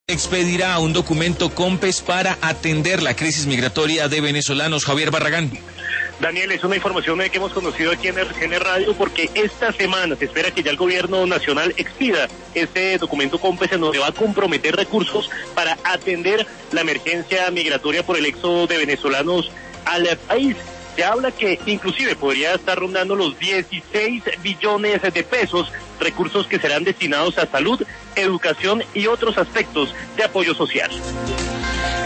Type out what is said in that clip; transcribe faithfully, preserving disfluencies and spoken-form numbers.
expedirá un documento COMPES para atender la crisis migratoria de venezolanos. Javier Barragán. Daniel, es una información que hemos conocido aquí en R C N Radio porque esta semana se espera que ya el gobierno nacional expida este documento COMPES en donde va a comprometer recursos para atender la emergencia migratoria por el éxodo de venezolanos al país. Se habla que inclusive podría estar rondando los dieciséis billones de pesos, recursos que serán destinados a salud, educación y otros aspectos de apoyo social.